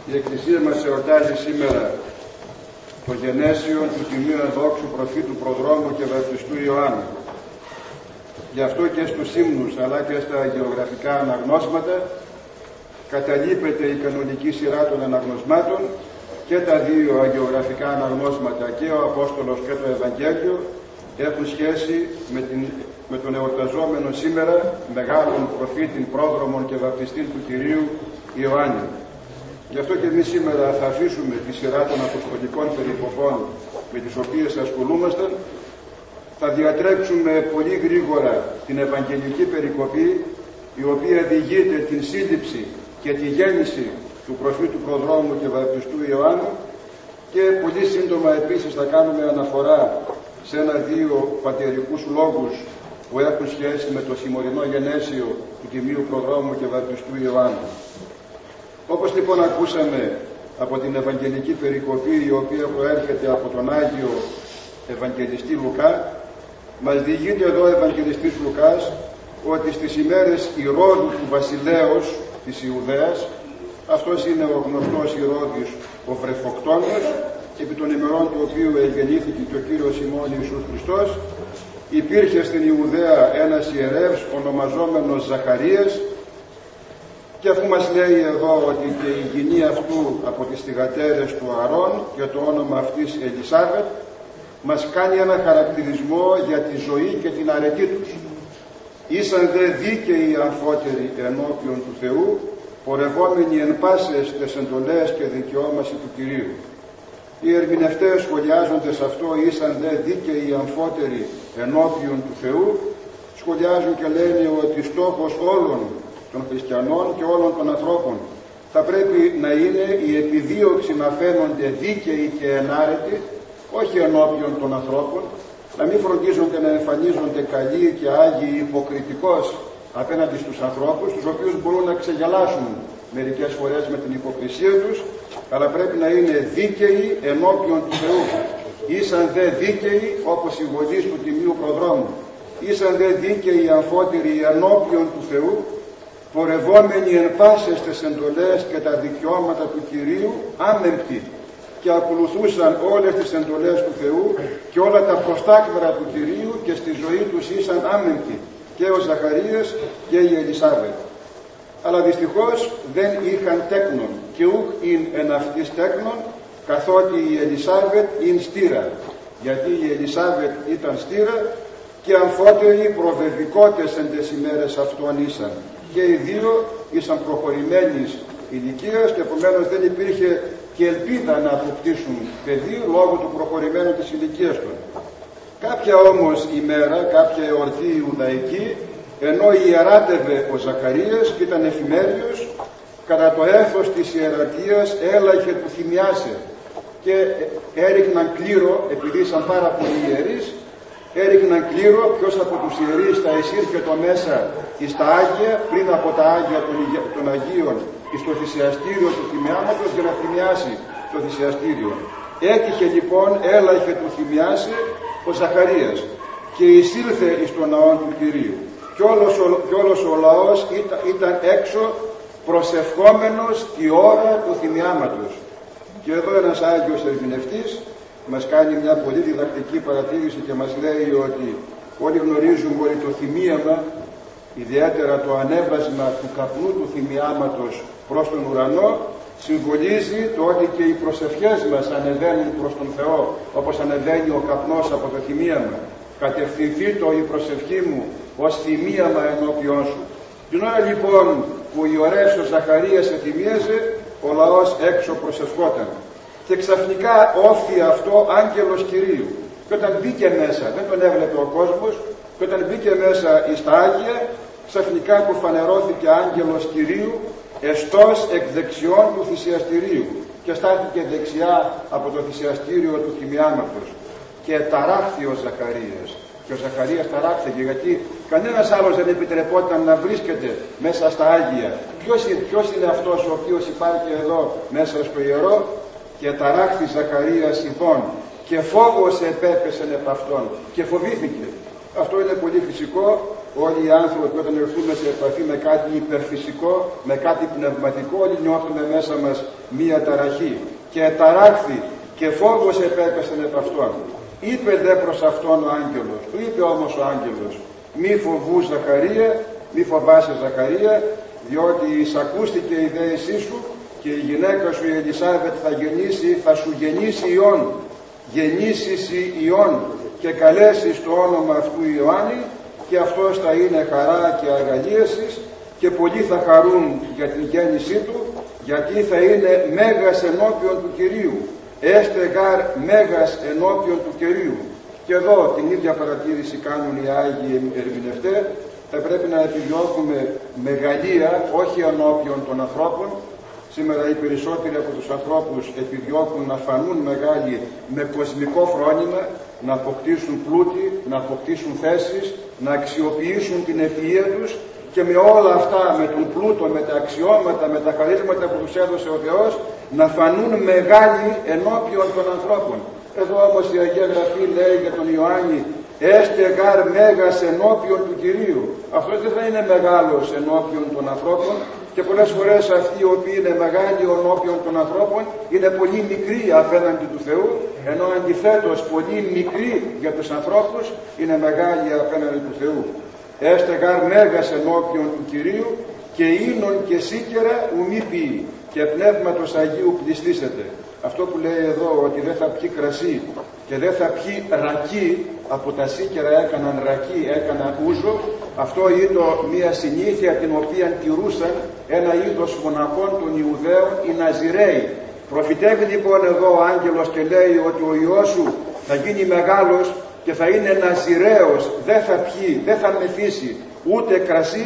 Η Εκκλησία μας εορτάζει σήμερα το γενέσιο του Τιμίου Ενδόξου Προφήτου Προδρόμου και Βαπτιστού Ιωάννου. Γι' αυτό και στους ύμνους αλλά και στα γεωγραφικά αναγνώσματα καταλείπεται η κανονική σειρά των αναγνωσμάτων και τα δύο αγιογραφικά αναγνώσματα, και ο Απόστολος και το Ευαγγέλιο, έχουν σχέση με τον εορταζόμενο σήμερα μεγάλων προφήτην, πρόδρομων και βαπτιστήν του Κυρίου Ιωάννη. Γι' αυτό και εμείς σήμερα θα αφήσουμε τη σειρά των αποστολικών περικοπών με τις οποίες ασχολούμασταν. Θα διατρέξουμε πολύ γρήγορα την Ευαγγελική περικοπή, η οποία διηγείται την σύλληψη και τη γέννηση του προφήτου Προδρόμου και Βαπτιστού Ιωάννου, και πολύ σύντομα επίσης θα κάνουμε αναφορά σε ένα-δύο πατερικούς λόγους που έχουν σχέση με το σημερινό γενέσιο του Τιμίου Προδρόμου και Βαπτιστού Ιωάννου. Όπως λοιπόν ακούσαμε από την Ευαγγελική περικοπή, η οποία προέρχεται από τον Άγιο Ευαγγελιστή Λουκά, μας διηγείται εδώ ο Ευαγγελιστής Λουκάς ότι στις ημέρες Ηρώδου του βασιλέως της Ιουδαίας, αυτός είναι ο γνωστός Ηρώδης ο Βρεφοκτόνος, επί των ημερών του οποίου εγεννήθηκε και ο Κύριος ημών Ιησούς Χριστός, υπήρχε στην Ιουδαία ένας ιερεύς ονομαζόμενος Ζαχαρίας, και αφού μας λέει εδώ ότι και η γυνή αυτού από τις θυγατέρες του Αρών και το όνομα αυτής Ελισάβετ, μας κάνει ένα χαρακτηρισμό για τη ζωή και την αρετή τους. Ήσαν δε δίκαιοι αμφότεροι ενώπιον του Θεού, πορευόμενοι εν πάσες τες εντολές και δικαιώμαση του Κυρίου. Οι ερμηνευτές σχολιάζοντες αυτό, ήσαν δε δίκαιοι αμφότεροι ενώπιον του Θεού, σχολιάζουν και λένε ότι στόχος όλων των χριστιανών και όλων των ανθρώπων θα πρέπει να είναι η επιδίωξη να φαίνονται δίκαιοι και ενάρετοι, όχι ενώπιον των ανθρώπων, να μην φροντίζονται να εμφανίζονται καλοί και άγιοι υποκριτικώς απέναντι στους ανθρώπους, τους οποίους μπορούν να ξεγελάσουν μερικές φορές με την υποκρισία τους, αλλά πρέπει να είναι δίκαιοι ενώπιον του Θεού. Ήσαν δε δίκαιοι, όπως οι γονείς του Τιμίου Προδρόμου, ήσαν δε δίκαιοι αμφότεροι ενώπιον του Θεού, πορευόμενοι εν πάσες τες εντολές και τα δικαιώματα του Κυρίου, άμεμπτοι, και ακολουθούσαν όλες τις εντολές του Θεού και όλα τα προστάκβερα του Κυρίου, και στη ζωή τους ήσαν άμεμπτοι, και ο Ζαχαρίας και η Ελισάβετ. Αλλά δυστυχώς δεν είχαν τέκνον, και ουκ ειν εν αυτής τέκνον, καθότι η Ελισάβετ ειν στήρα, γιατί η Ελισάβετ ήταν στήρα, και αμφότεροι προβεβικότες εν τες ημέρες αυτών ήσαν, και οι δύο ήσαν προχωρημένης ηλικίας, και επομένως δεν υπήρχε και ελπίδα να αποκτήσουν παιδί λόγω του προχωρημένου της ηλικίας του. Κάποια όμως ημέρα, κάποια εορτή Ιουδαϊκή, ενώ ιεράτευε ο Ζαχαρίας και ήταν εφημέριος, κατά το έθος της ιερατείας έλαχε του θυμιάσε, και έριχναν κλήρο, επειδή ήσαν πάρα πολλοί ιερείς, έριχναν κλήρο ποιος από τους ιερείς θα εισήρχετο μέσα εις τα Άγια, πριν από τα Άγια των Αγίων, στο θυσιαστήριο του θυμιάματος, για να θυμιάσει το θυσιαστήριο. Έτυχε λοιπόν, έλαχε του θυμιάσε ο Ζαχαρίας, και εισήλθε εις τον ναό του Κυρίου, και όλος ο λαός ήταν έξω προσευχόμενος τη ώρα του θυμιάματος. Και εδώ ένας Άγιος ερμηνευτής μας κάνει μια πολύ διδακτική παρατήρηση και μας λέει ότι όλοι γνωρίζουμε ότι το θυμίαμα, ιδιαίτερα το ανέβασμα του καπνού του θυμιάματος προς τον ουρανό, συμβολίζει το ότι και οι προσευχές μας ανεβαίνουν προς τον Θεό, όπως ανεβαίνει ο καπνός από το θυμίαμα. Κατευθυνθεί το η προσευχή μου ως θυμίαμα ενώπιόν σου. Την ώρα λοιπόν που η ωραίος ο Ζαχαρίας εθυμίαζε, ο λαός έξω προσευχόταν. Και ξαφνικά όφθη αυτό άγγελος Κυρίου. Και όταν μπήκε μέσα, δεν τον έβλεπε ο κόσμος, και όταν μπήκε μέσα εις τα Άγια, ξαφνικά του φανερώθηκε άγγελος Κυρίου, εστός εκ δεξιών του θυσιαστηρίου, και στάθηκε δεξιά από το θυσιαστήριο του θυμιάματος, και ταράχθη ο Ζαχαρίας. Και ο Ζαχαρίας ταράχθηκε, γιατί κανένας άλλος δεν επιτρεπόταν να βρίσκεται μέσα στα Άγια. Ποιος είναι αυτός ο οποίος υπάρχει εδώ μέσα στο ιερό? Και ταράχθη Ζαχαρίας ειδών, και φόβος επέπεσεν επ' αυτόν, και φοβήθηκε. Αυτό είναι πολύ φυσικό, όλοι οι άνθρωποι όταν έρθουμε σε επαφή με κάτι υπερφυσικό, με κάτι πνευματικό, όλοι νιώθουμε μέσα μας μία ταραχή. Και ταράχθη και φόβος επέπεσεν επ' αυτόν. Είπε δε προς αυτόν ο άγγελος, του είπε όμως ο άγγελος, μη φοβού Ζαχαρία, μη φοβάσαι Ζαχαρία, διότι εισακούστηκε η δέησή σου και η γυναίκα σου η Ελισάβετ θα σου γεννήσει Υιόν, γεννήσεις Υιόν και καλέσεις το όνομα αυτού Ιωάννη, και αυτός θα είναι χαρά και αγαλίασης και πολλοί θα χαρούν για την γέννησή του, γιατί θα είναι μέγας ενώπιον του Κυρίου. Έστε γαρ μέγας ενώπιον του Κυρίου. Και εδώ την ίδια παρατήρηση κάνουν οι Άγιοι ερμηνευτές. Θα πρέπει να επιδιώκουμε μεγαλεία, όχι ενώπιον των ανθρώπων. Σήμερα οι περισσότεροι από τους ανθρώπους επιδιώκουν να φανούν μεγάλοι με κοσμικό φρόνημα, να αποκτήσουν πλούτη, να αποκτήσουν θέσεις, να αξιοποιήσουν την ευφυΐα τους, και με όλα αυτά, με τον πλούτο, με τα αξιώματα, με τα χαρίσματα που τους έδωσε ο Θεός, να φανούν μεγάλοι ενώπιον των ανθρώπων. Εδώ όμως η Αγία Γραφή λέει για τον Ιωάννη, έστε γαρ μέγας ενώπιον του Κυρίου. Αυτός δεν θα είναι μεγάλος ενώπιον των ανθρώπων, και πολλές φορές αυτοί οι οποίοι είναι μεγάλοι ενώπιον των ανθρώπων είναι πολύ μικροί απέναντι του Θεού, ενώ αντιθέτως πολύ μικροί για τους ανθρώπους είναι μεγάλοι απέναντι του Θεού. Έστε γαρ μέγας ενώπιον του Κυρίου και ίνον και σίκερα ου μη ποιεί, και πνεύματος Αγίου πληστήσετε. Αυτό που λέει εδώ, ότι δεν θα πιει κρασί και δεν θα πιει ρακί, από τα σίκερα έκαναν ρακί, έκαναν ούζο, αυτό ήταν μια συνήθεια την οποία τηρούσαν ένα είδος μοναχών των Ιουδαίων, οι Ναζιραίοι. Προφητεύει λοιπόν εδώ ο άγγελος και λέει ότι ο Υιός σου θα γίνει μεγάλος και θα είναι Ναζιραίος, δεν θα πιει, δεν θα μεθύσει ούτε κρασί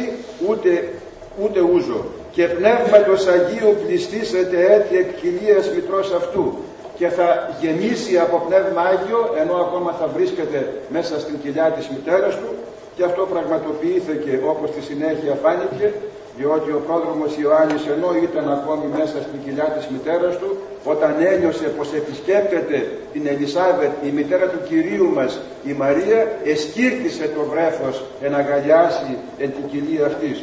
ούτε ούζο. Και πνεύματος Αγίου πληστήσετε έτη εκ κοιλίας μητρός αυτού, και θα γεννήσει από πνεύμα Άγιο, ενώ ακόμα θα βρίσκεται μέσα στην κοιλιά της μητέρας του. Και αυτό πραγματοποιήθηκε όπως στη συνέχεια φάνηκε, διότι ο πρόδρομος Ιωάννης, ενώ ήταν ακόμη μέσα στην κοιλιά της μητέρας του, όταν ένιωσε πως επισκέπτεται την Ελισάβετ, η μητέρα του Κυρίου μας, η Μαρία, εσκύρτησε το βρέφος εν αγκαλιάσει εν την κοιλία αυτής.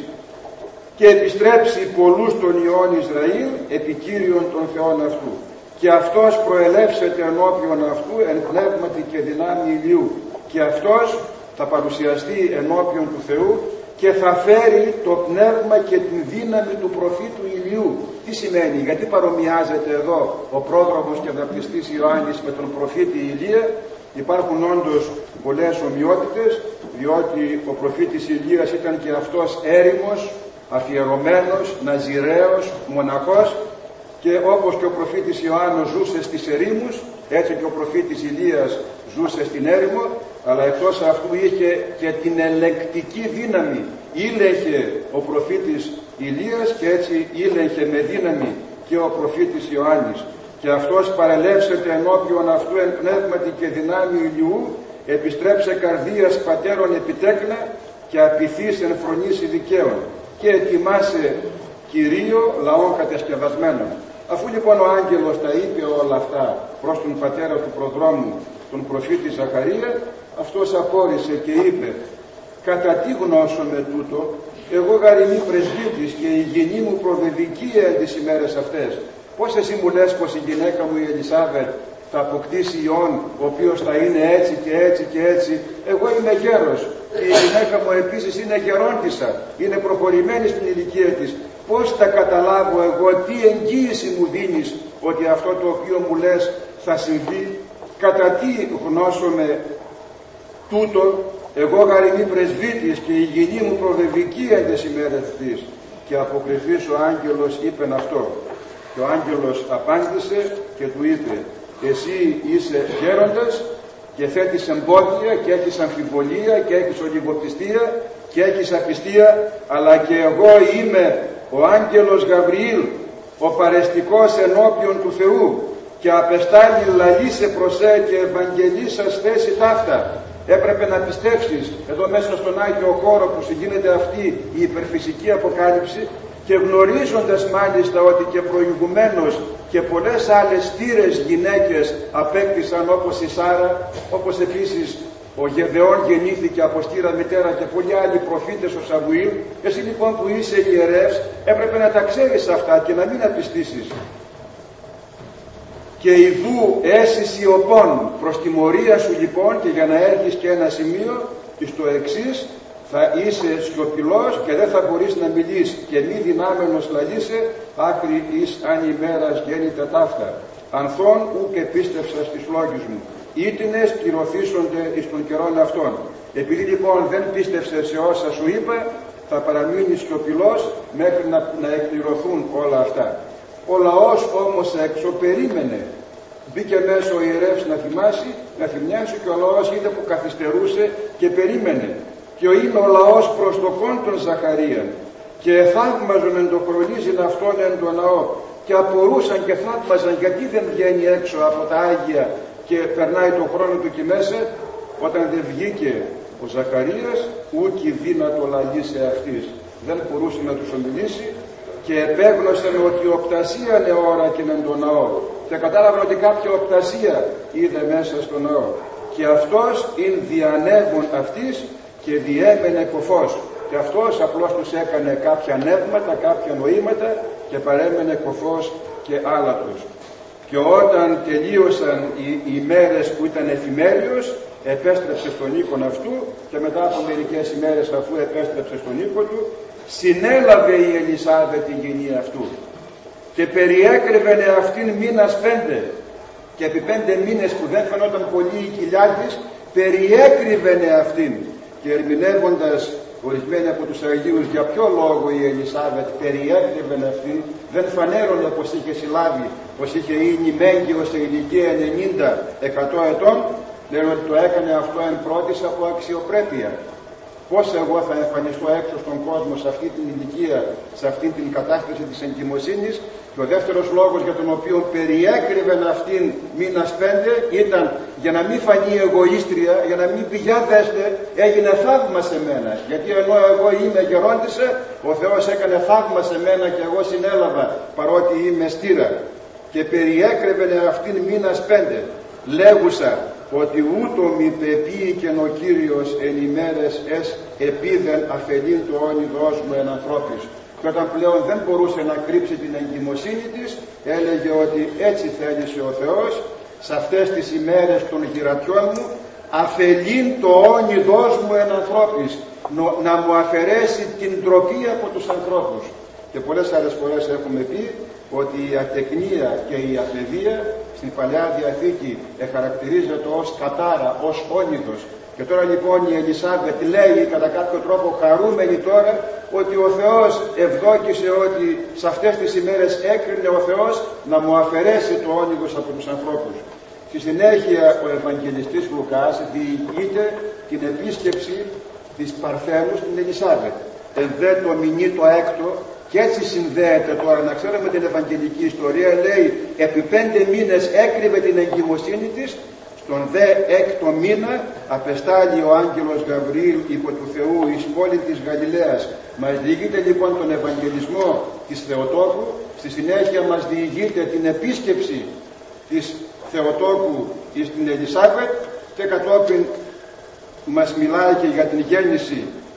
Και επιστρέψει πολλούς των Υιών Ισραήλ επί Κύριον των Θεών αυτού. Και αυτός προελεύσεται ενώπιον αυτού εν πνεύματι και δυνάμει ηλίου. Και αυτός θα παρουσιαστεί ενώπιον του Θεού και θα φέρει το πνεύμα και την δύναμη του προφήτου Ηλιού. Τι σημαίνει, γιατί παρομοιάζεται εδώ ο πρόδρομος και δαπτιστής Ιωάννης με τον προφήτη Ηλία? Υπάρχουν όντως πολλές ομοιότητες, διότι ο προφήτης Ηλίας ήταν και αυτός έρημος, αφιερωμένος, ναζιραίος, μοναχός, και όπως και ο προφήτης Ιωάννος ζούσε στις ερήμους, έτσι και ο προφήτης Ηλίας ζούσε στην έρημο, αλλά εκτός αυτού είχε και την ελεκτική δύναμη. Ήλεγχε ο προφήτης Ηλίας και έτσι ήλεγχε με δύναμη και ο προφήτης Ιωάννης. Και αυτός παρελεύσεται ενώπιον αυτού εν πνεύματι και δυνάμει ηλιού, επιστρέψε καρδίας πατέρων επιτέκνα και απειθείς εν φρονήσει δικαίων, και ετοιμάσε Κυρίο λαών κατεσκευασμένων. Αφού λοιπόν ο άγγελος τα είπε όλα αυτά προς τον πατέρα του προδρόμου, τον προφήτη Ζαχαρία, αυτός απόρρισε και είπε, κατά τι γνώσω με τούτο, εγώ γαριμί πρεσβύτης και η γυνή μου προβεβική τις ημέρες αυτές. Πώς εσύ μου λες πως η γυναίκα μου η Ελισάβετ θα αποκτήσει Υιόν, ο οποίος θα είναι έτσι και έτσι και έτσι? Εγώ είμαι γέρος και η γυναίκα μου επίσης είναι γερόντισσα, είναι προχωρημένη στην ηλικία της. Πώς θα καταλάβω εγώ, τι εγγύηση μου δίνεις ότι αυτό το οποίο μου λες θα συμβεί? Κατά τι γνώσομαι τούτο, εγώ γαριμί πρεσβύτης και η γυνή μου προβεβική εν τες ημέρες της? Και αποκριθής ο άγγελος είπεν αυτό. Και ο άγγελος απάντησε και του είπε, εσύ είσαι γέροντας και θέτεις εμπόδια και έχεις αμφιβολία και έχεις ολιγοπιστία και έχεις απιστία, αλλά και εγώ είμαι ο άγγελος Γαβριήλ, ο παρεστικός ενώπιον του Θεού, και απεστάλλει λαλήσε προσέ και ευαγγελίσας θέση ταύτα. Έπρεπε να πιστέψεις εδώ μέσα στον Άγιο χώρο που γίνεται αυτή η υπερφυσική αποκάλυψη, και γνωρίζοντας μάλιστα ότι και προηγουμένως και πολλές άλλες θύρες γυναίκες απέκτησαν, όπως η Σάρα, όπως επίσης Ο Γεδεών γεννήθηκε από στήρα μητέρα και πολλοί άλλοι προφήτες ο Σαμουήλ. Εσύ λοιπόν που είσαι ιερεύς έπρεπε να τα ξέρεις αυτά και να μην απιστήσεις. Και ιδού έσυ σιωπών προς τιμωρία σου λοιπόν, και για να έρθεις και ένα σημείο στο εξής, θα είσαι σιωπηλός και δεν θα μπορείς να μιλείς, και μη δυνάμενος λαλείσαι άκρη εις αν ημέρας γέννητα ταύτα. Ανθών ουκ επίστευσα στις λόγους μου, ήτινες κυρωθήσονται εις των καιρών αυτών. Επειδή λοιπόν δεν πίστευσες σε όσα σου είπα, θα παραμείνεις σιωπηλός μέχρι να εκπληρωθούν όλα αυτά. Ο λαός όμως έξω περίμενε. Μπήκε μέσα ο ιερεύς να θυμιάσει, και ο λαός είδε που καθυστερούσε και περίμενε. Και είναι ο λαός προς το κόν των Ζαχαρίαν, και θαύμαζον εν το χρονίζειν αυτόν εν το ναό, και απορούσαν και θαύμαζαν γιατί δεν βγαίνει έξω από τα Άγια και περνάει τον χρόνο του εκεί μέσα. Όταν δεν βγήκε ο Ζαχαρίας, ούκη δύνατο λαλήσει αυτής, δεν μπορούσε να τους ομιλήσει, και επέγνωσαν ότι οπτασία είναι ώρα και εν το ναό, και κατάλαβαν ότι κάποια οπτασία είδε μέσα στο ναό, και αυτός ειν διανεύουν αυτής και διέμενε κοφός, και αυτός απλώς τους έκανε κάποια νεύματα, κάποια νοήματα, και παρέμενε κοφός και άλατος. Και όταν τελείωσαν οι ημέρες που ήταν εφημέριος, επέστρεψε στον οίκον αυτού, και μετά από μερικές ημέρες αφού επέστρεψε στον οίκο του, συνέλαβε η Ελισάβετ τη γεννή αυτού και περιέκρυβενε αυτήν μήνας 5, και επί 5 μήνες που δεν φαινόταν πολύ η κοιλιά της, περιέκρυβενε αυτήν. Και ερμηνεύοντας ορισμένοι από τους Αγίους για ποιο λόγο η Ελισάβετ περιέκρυβενε αυτήν, δεν φανέρωνε πως είχε συλλάβει, πως είχε γίνει μέγγιος σε ηλικία 90-100 ετών, λένε ότι το έκανε αυτό εν πρώτης από αξιοπρέπεια. Πώς εγώ θα εμφανιστώ έξω στον κόσμο σε αυτή την ηλικία, σε αυτή την κατάσταση της εγκυμοσύνης. Και ο δεύτερος λόγος για τον οποίο περιέκρυβεν αυτήν μήνας 5 ήταν για να μην φανεί εγωίστρια, για να μην πει για δέστε, έγινε θαύμα σε μένα. Γιατί ενώ εγώ είμαι γερόντισσα, ο Θεός έκανε θαύμα σε μένα και εγώ συνέλαβα παρότι είμαι στήρα. Και περιέκρυβεν αυτήν μήνας 5, λέγουσα ότι ούτω μη πεπεί και ο Κύριος εν ημέρες εσ επίδεν αφελήν το όνειδος μου εν ανθρώπης. Και όταν πλέον δεν μπορούσε να κρύψει την εγκυμοσύνη της, έλεγε ότι έτσι θέλησε ο Θεός σε αυτές τις ημέρες των γυρατιών μου, αφελήν το όνειδος μου εν ανθρώπης, να μου αφαιρέσει την ντροπή από τους ανθρώπους. Και πολλές άλλες φορές έχουμε πει ότι η ατεκνία και η αφεδία στην Παλαιά Διαθήκη χαρακτηρίζεται ως κατάρα, ως όνειδος. Και τώρα λοιπόν η Ελισάβετ λέει κατά κάποιο τρόπο χαρούμενη τώρα ότι ο Θεός ευδόκησε, ότι σε αυτές τις ημέρες έκρινε ο Θεός να μου αφαιρέσει το όνειδος από τους ανθρώπους. Στη συνέχεια ο Ευαγγελιστής Λουκάς διηγείται την επίσκεψη της Παρθένου στην Ελισάβετ. Δε το μηνύ το έκτο, και έτσι συνδέεται τώρα, να ξέρουμε την Ευαγγελική ιστορία, λέει επί 5 μήνες έκρυβε την εγκυμοσύνη της, στον δε έκτο μήνα απεστάλλει ο άγγελος Γαβριήλ υπό του Θεού εις πόλη της Γαλιλαίας. Μας διηγείται λοιπόν τον Ευαγγελισμό της Θεοτόκου, στη συνέχεια μας διηγείται την επίσκεψη της Θεοτόκου στην Ελισάβετ, και κατόπιν μας μιλάει και για την γέννηση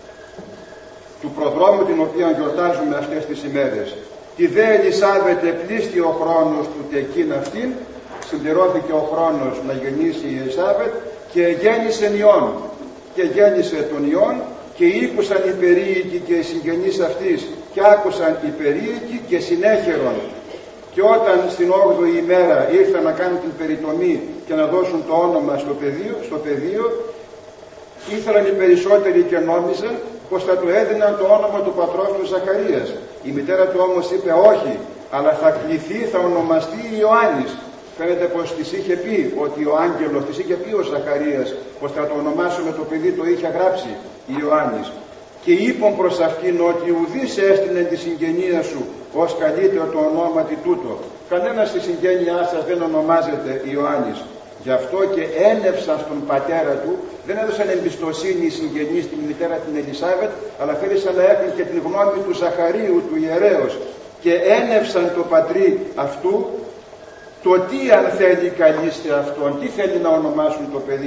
του προδρόμου, την οποία γιορτάζουμε αυτές τις ημέρες. Τη δε Ελισάβετ επλήστη ο χρόνος του τεκείν αυτήν, συμπληρώθηκε ο χρόνος να γεννήσει η Ελισάβετ, και γέννησε Υιόν. Και γέννησε τον Υιόν, και ήκουσαν οι περίοικοι και οι συγγενείς αυτής, και άκουσαν οι περίοικοι και συνέχερον. Και όταν στην 8η ημέρα ήρθαν να κάνουν την περιτομή και να δώσουν το όνομα στο πεδίο, ήθελαν οι περισσότεροι και νόμιζαν πως θα του έδιναν το όνομα του πατρός του Ζαχαρίας. Η μητέρα του όμως είπε όχι, αλλά θα κληθεί, θα ονομαστεί Ιωάννης. Φαίνεται πως της είχε πει ότι ο άγγελος, της είχε πει ο Ζαχαρίας πως θα το ονομάσουμε το παιδί, το είχε γράψει Ιωάννης. Και είπαν προς αυτήν ότι ουδής έστεινε τη συγγενεία σου ως καλύτερο το ονόματι τούτο. Κανένας στη συγγένειά σας δεν ονομάζεται Ιωάννης. Γι' αυτό και ένευσαν στον πατέρα του, δεν έδωσαν εμπιστοσύνη οι συγγενείς στην μητέρα την Ελισάβετ, αλλά θέλησαν να έχουν και την γνώμη του Ζαχαρίου, του ιερέως. Και ένευσαν το πατρί αυτού το τι αν θέλει καλείστε αυτόν, τι θέλει να ονομάσουν το παιδί.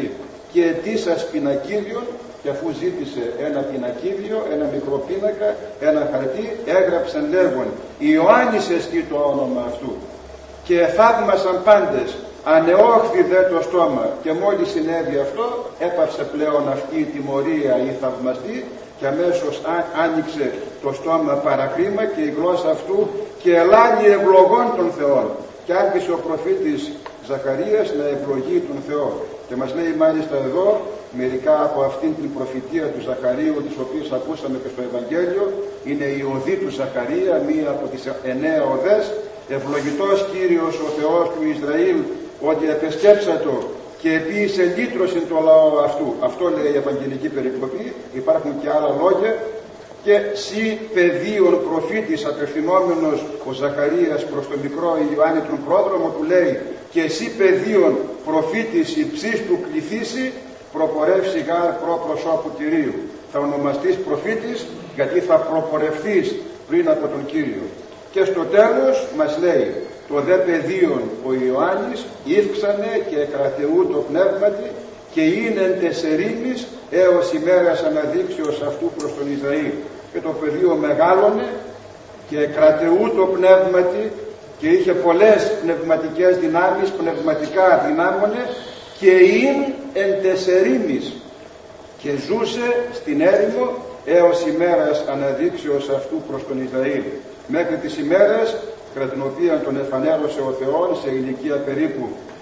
και ετήσας πινακίδιον, και αφού ζήτησε ένα πινακίδιο, ένα μικρό πίνακα, ένα χαρτί, έγραψαν λέγον Ιωάννης εστί το όνομα αυτού. Και θαύμασαν πάντες, ανεόχθη δε το στόμα, και μόλις συνέβη αυτό έπαυσε πλέον αυτή η τιμωρία η θαυμαστή, και αμέσως άνοιξε το στόμα παρακρίμα και η γλώσσα αυτού και ελάλη ευλογών των Θεών, και άρχισε ο προφήτης Ζαχαρίας να ευλογεί τον Θεό. Και μας λέει μάλιστα εδώ μερικά από αυτήν την προφητεία του Ζαχαρίου, τις οποίες ακούσαμε και στο Ευαγγέλιο. Είναι η οδή του Ζαχαρία, μία από τις 9 οδές. Ευλογητός Κύριος ο Θεός του Ισραήλ, ότι επεσκέψατο και επίησε λύτρωσιν το λαό αυτού. Αυτό λέει η Ευαγγελική Περικοπή. Υπάρχουν και άλλα λόγια. Και σύ παιδίον προφήτης, απευθυνόμενος ο Ζαχαρίας προς τον μικρό Ιωάννη τον πρόδρομο, του λέει και σύ παιδίον προφήτης υψής του κληθήσει, προπορεύσει γάρ προ προσώπου Κυρίου. Θα ονομαστείς προφήτης γιατί θα προπορευθείς πριν από τον Κύριο. Και στο τέλος μας λέει το δε παιδίον ο Ιωάννης ύφξανε και εκρατεού το πνεύματι και είναι τεσσερίμις έως ημέρας αναδείξεως αυτού προς τον Ισραήλ. Και το παιδίο μεγάλωνε και εκρατεού το πνεύματι και είχε πολλές πνευματικές δυνάμεις, πνευματικά δυνάμωνε, και είναι εν τεσσερίμις, και ζούσε στην έρημο έως ημέρας αναδείξεως αυτού προς τον Ισραήλ, μέχρι τις ημέρες κατά την οποία τον εφανέρωσε ο Θεός σε ηλικία περίπου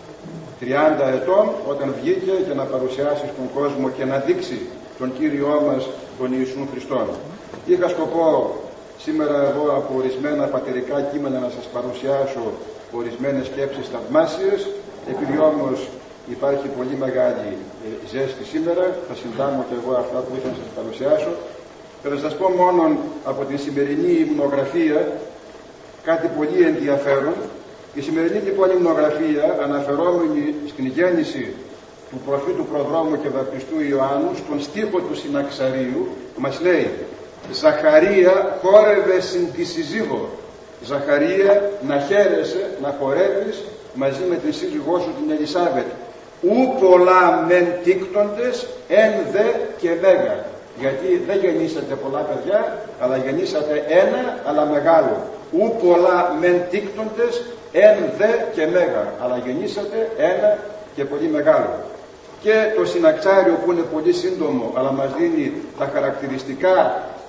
30 ετών, όταν βγήκε για να παρουσιάσει στον κόσμο και να δείξει τον Κύριό μας τον Ιησού Χριστόν. Είχα σκοπό σήμερα εδώ από ορισμένα πατερικά κείμενα να σας παρουσιάσω ορισμένες σκέψεις θαυμάσιες. Επειδή όμως υπάρχει πολύ μεγάλη ζέστη σήμερα, θα συντάμω και εγώ αυτά που ήθελα να σας παρουσιάσω. Θα σας πω μόνο από την σημερινή υμνογραφία κάτι πολύ ενδιαφέρον. Η σημερινή λοιπόν υμνογραφία, αναφερόμενη στην γέννηση του προφήτου προδρόμου και βαπτιστού Ιωάννου, στον στίχο του Συναξαρίου, μας λέει Ζαχαρία χόρευε συν τη σύζυγο. Ζαχαρία, να χαίρεσαι, να χορεύεις μαζί με τη σύζυγό σου την Ελισάβετ. Ου πολλά μεν τίκτοντες εν δε και μέγα. Γιατί δεν γεννήσατε πολλά παιδιά, αλλά γεννήσατε ένα, αλλά μεγάλο. Ου πολλά μεν τίκτοντες εν δε και μέγα, αλλά γεννήσατε ένα και πολύ μεγάλο. Και το Συναξάριο, που είναι πολύ σύντομο, αλλά μας δίνει τα χαρακτηριστικά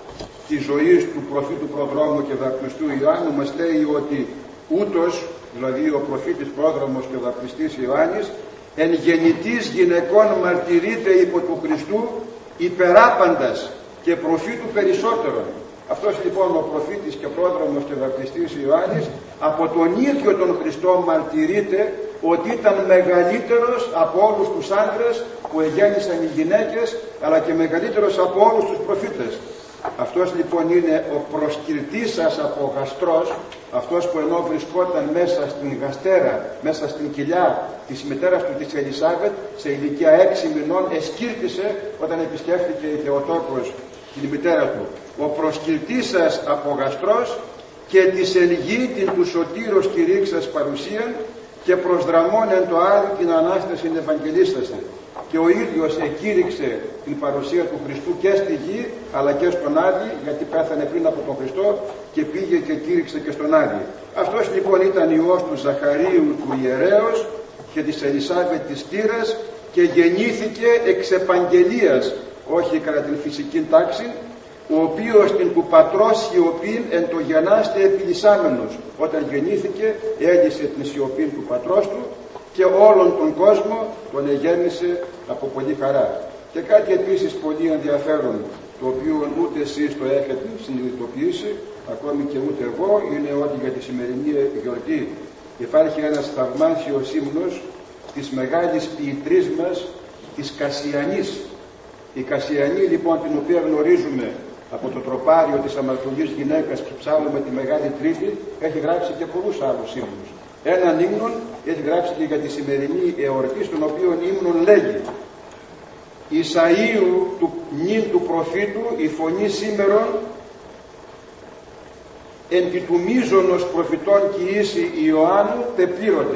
της ζωής του προφήτου προδρόμου και βαπτιστού Ιωάννου, μας λέει ότι ούτως, δηλαδή ο προφήτης πρόδρομος και βαπτιστής Ιωάννης, εν γεννητής γυναικών μαρτυρείται υπό του Χριστού υπεράπαντας και προφήτου περισσότερον. Αυτός λοιπόν ο προφήτης και πρόδρομος και βαπτιστής Ιωάννης από τον ίδιο τον Χριστό μαρτυρείται ότι ήταν μεγαλύτερος από όλους τους άντρες που εγέννησαν οι γυναίκες, αλλά και μεγαλύτερος από όλους τους προφήτες. Αυτός λοιπόν είναι ο προσκυρτής σας από γαστρός, αυτός που ενώ βρισκόταν μέσα στην γαστέρα, μέσα στην κοιλιά της μητέρας του της Ελισάβετ, σε ηλικία 6 μηνών εσκύρτησε όταν επισκέφθηκε η Θεοτόκος την μητέρα του. Ο προσκυρτής σας από γαστρός και της εν γη την του σωτήρος κηρύξας παρουσίαν και προσδραμών εν το άλλο την Ανάσταση ευαγγελίσταστε. Και ο ίδιος εκήρυξε την παρουσία του Χριστού και στη γη αλλά και στον Άδη, γιατί πέθανε πριν από τον Χριστό και πήγε και κήρυξε και στον Άδη. Αυτός λοιπόν ήταν ιός του Ζαχαρίου του ιερέως και της Ελισάβετ της Τύρας και γεννήθηκε εξ επαγγελίας, όχι κατά την φυσική τάξη, ο οποίος την του πατρός σιωπήν εν το γενάστε επιλυσάμενος. Όταν γεννήθηκε έλυσε την σιωπήν του πατρός του και όλον τον κόσμο τον εγέννησε από πολύ χαρά. Και κάτι επίσης πολύ ενδιαφέρον, το οποίο ούτε εσείς το έχετε συνειδητοποιήσει, ακόμη και ούτε εγώ, είναι ότι για τη σημερινή γιορτή υπάρχει ένας θαυμάσιος ύμνος της μεγάλης ποιητρής μας, της Κασιανής. Η Κασιανή λοιπόν, την οποία γνωρίζουμε από το τροπάριο της αμαρτωλής γυναίκας που ψάλλουμε τη Μεγάλη Τρίτη, έχει γράψει και πολλούς άλλους ύμνους. Έναν ύμνον έχει γράψει και για τη σημερινή εορτή, στον οποίο ύμνον λέγει Ισαΐου του νυν του προφήτου η φωνή σήμερον εν τη του μίζωνος προφητών κοιήσει Ιωάννου τεπλήρωτε.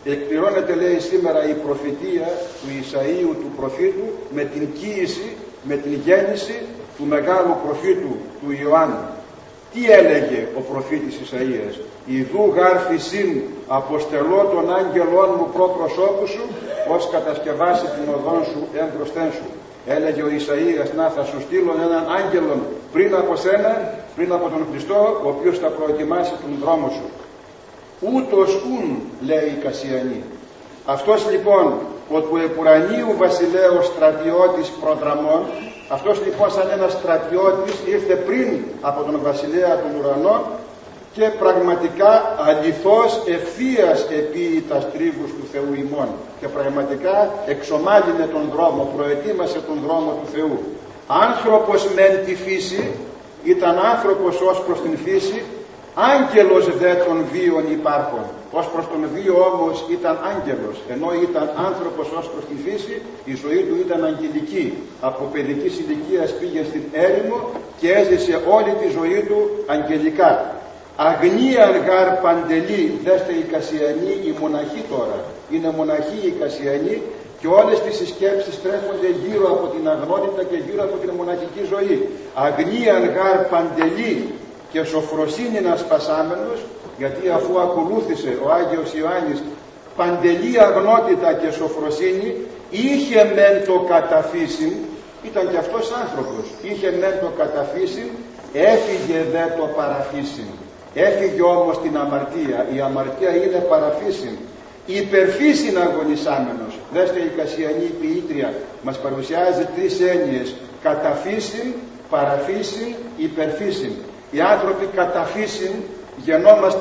Εκπληρώνεται, λέει, σήμερα η προφητεία του Ισαΐου, του προφήτου, με την κοίηση, με την γέννηση του μεγάλου προφήτου του Ιωάννου. Τι έλεγε ο προφήτης Ισαΐας? «Ιδού γάρφησιν αποστελώ των άγγελών μου προ προσώπου σου, ως κατασκευάσει την οδόν σου έμπροσθέν σου». Έλεγε ο Ισαΐας, να, θα σου στείλω έναν άγγελον πριν από σένα, πριν από τον Χριστό, ο οποίος θα προετοιμάσει τον δρόμο σου. Ούτως ούν, λέει η Κασιανή. Αυτός λοιπόν ο του επουρανίου βασιλέως στρατιώτης προδραμών, αυτός λοιπόν σαν ένας στρατιώτης ήρθε πριν από τον βασιλέα των ουρανών και πραγματικά αληθώς ευθείας επίει τα στρίβους του Θεού ημών και πραγματικά εξομάλυνε τον δρόμο, προετοίμασε τον δρόμο του Θεού. Άνθρωπος μεν τη φύση, ήταν άνθρωπος ως προς την φύση, άγγελος δε των βίων υπάρχων. Ως προς τον βίο όμως ήταν άγγελος, ενώ ήταν άνθρωπος ως προς τη φύση, η ζωή του ήταν αγγελική. Από παιδικής ηλικίας πήγε στην έρημο και έζησε όλη τη ζωή του αγγελικά. Αγνίαν γαρ παντελή, δέστε η Κασιανή, η μοναχή τώρα, είναι μοναχή η Κασιανή και όλες τις συσκέψεις τρέφονται γύρω από την αγνότητα και γύρω από την μοναχική ζωή. Αγνίαν γαρ παντελή και σοφροσύνην ασπασάμενος, γιατί αφού ακολούθησε ο Άγιος Ιωάννης παντελή αγνότητα και σοφροσύνη, είχε μεν το καταφύσιν, ήταν και αυτός άνθρωπος, είχε μεν το καταφύσιν, έφυγε δε το παραφύσιν. Έφυγε όμως την αμαρτία, η αμαρτία είναι παραφύσιν. Υπερφύσιν αγωνισάμενος. Δέστε η Κασιανή ποιήτρια μας παρουσιάζει τρεις έννοιες: καταφύσιν, παραφύσιν, υπερφύσιν. Οι άνθρωποι καταφύσιν γεννόμαστε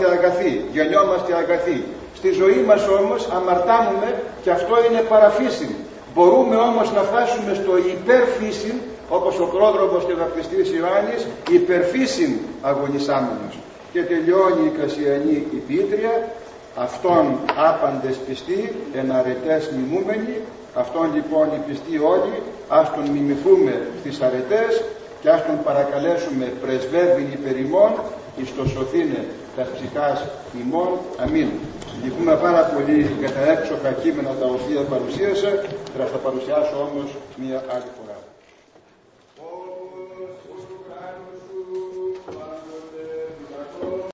αγαθοί. Στη ζωή μας όμως αμαρτάνουμε και αυτό είναι παραφύσιν. Μπορούμε όμως να φτάσουμε στο υπερφύσιν, όπως ο πρόδρομος και βαπτιστής Ιωάννης, υπερφύσιν αγωνισάμενος. Και τελειώνει η Κασιανή η ποιήτρια, αυτόν άπαντες πιστοί, εν αρετές μιμούμενοι. Αυτόν λοιπόν οι πιστοί όλοι, ας τον μιμηθούμε στις αρετές και ας τον παρακαλέσουμε πρεσβεύειν υπερ ημών, εις το σωθήνε τας ψυχάς ημών. Αμήν. Λυπούμε πάρα πολύ για τα έξοχα κείμενα τα οποία παρουσίασα, θα τα παρουσιάσω όμως μία άλλη φορά.